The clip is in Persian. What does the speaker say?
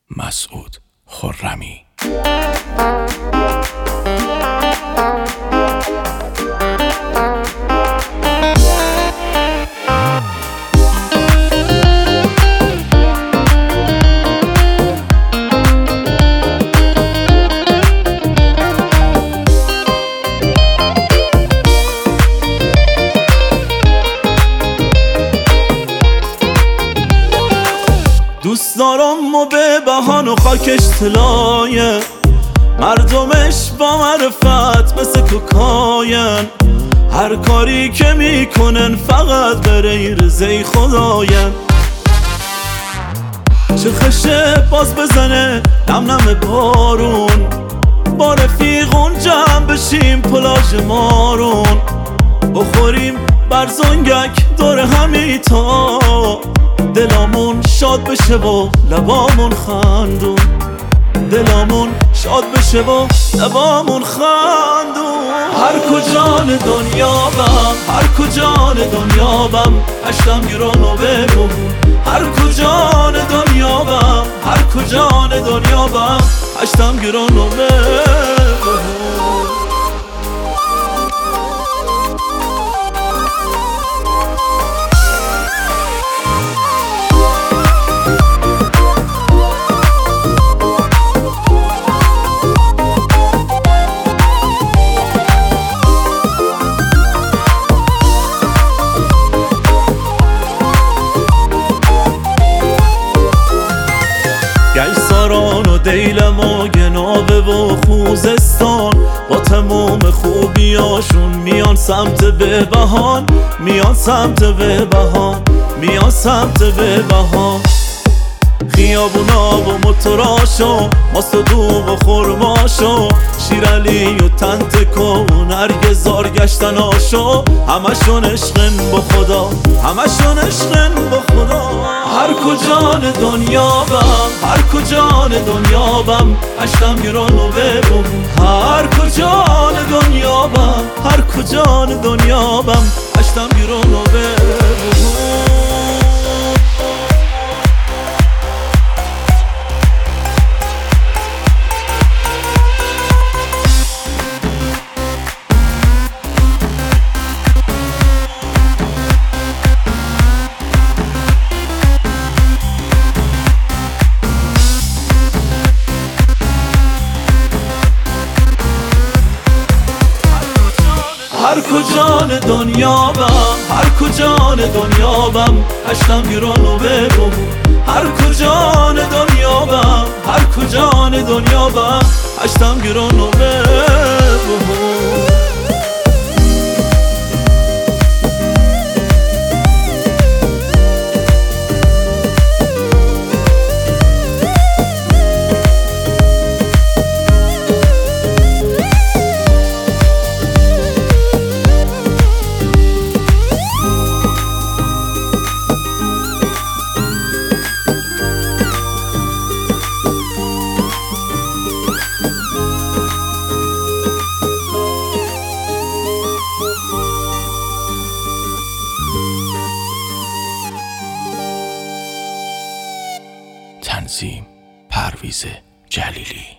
مسعود خرمی. دوست دارم و به بهان و خاکش طلایه، مردمش با معرفت مثل کوکاین، هر کاری که میکنن فقط بره رضای خداین. چه خشه باز بزنه نم نم بارون، با رفیقون جمع بشیم پلاژ مارون، بخوریم برزنگک دور همیتا، دلامون شاد بشه و لبامون خندون، دلامون شاد بشه و لبامون خندون. هر کجان دنیا بم، هر کجان دنیا بم، هشتم گرانو بگو. هر کجان دنیا بم، هر کجان دنیا بم، هشتم گرانو بگو. گیساران و دیلم و گنابه و خوزستان، با تمام خوبیاشون میان سمت بهبهان، میان سمت بهبهان، میان سمت بهبهان. خیابونا و موتوراشو، ماست و دوغ و خرماشو، شیرالی و تنتکو و نرگزار گشتناشو، همشون عشقن با خدا، همشون عشقن با خدا. هر کجان دنیا بم، هر کجان دنیا بم، هشتم گرانو بگو. هر کجان دنیا بم، هر کجان دنیا بم، هشتم گرانو بگو. هر کجان دنیا بم، هر کجان دنیا بم، هشتم گرانو بگو. هر کجان دنیا بم، هر کجان دنیا بم، هشتم گرانو بگو. تنظیم پرویز جلیلی.